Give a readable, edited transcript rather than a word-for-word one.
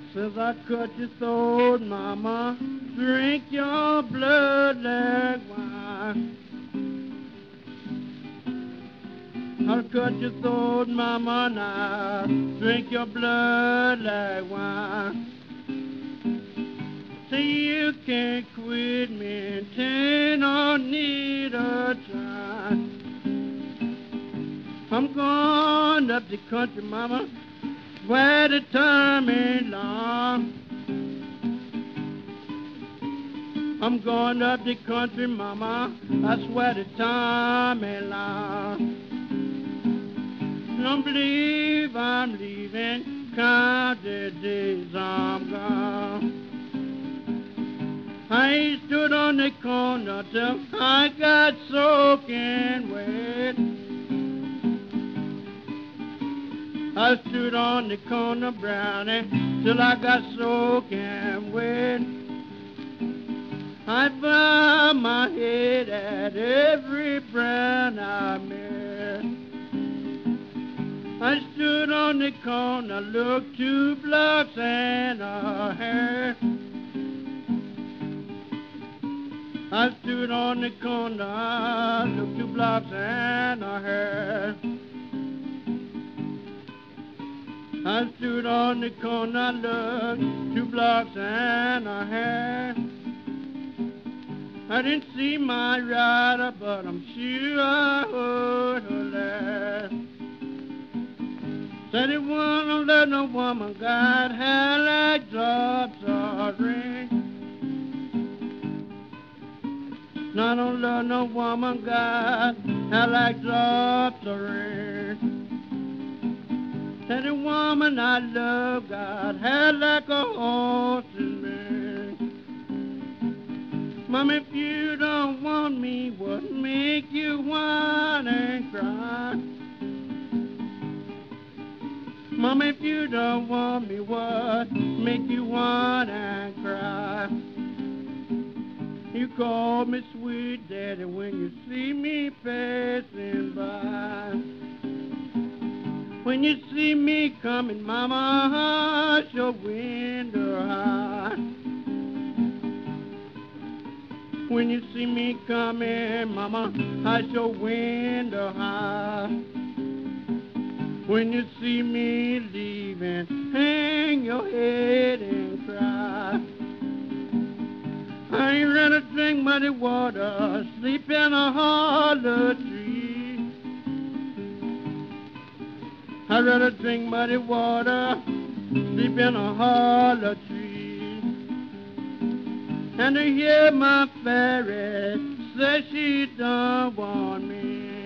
Since I cut your throat, mama, drink your blood like wine. I'll cut your throat, mama, now drink your blood like wine. Say you can't quit me, ten or need a try. I'm going up the country, mama, where the time ain't long. I'm going up the country, mama, I swear the time ain't long. Don't believe I'm leaving, count the days I'm gone. I stood on the corner till I got soaking wet. I stood on the corner, Brownie, till I got soaking wet. I bow my head at every brown I met. I stood on the corner, looked 2 blocks and a half. I stood on the corner, looked 2 blocks and a half. I stood on the corner, looked 2 blocks and a half. I didn't see my rider, but I'm sure I heard her laugh. Said it won't let no woman got hair like drops of rain. I don't love no woman got hair like drops of rain. Said the woman I love got hair like a horse's mane. Mom, if you don't want me, what make you whine and cry? Mom, if you don't want me, what make you whine and cry? You call me sweet daddy when you see me passing by. When you see me coming, mama, hush your window high. When you see me coming, mama, hush your window high. When you see me leaving, hang your head and cry. I ain't ready to drink muddy water, sleep in a hollow tree. I'd rather drink muddy water, sleep in a hollow tree. And to hear my fairy say she don't want me.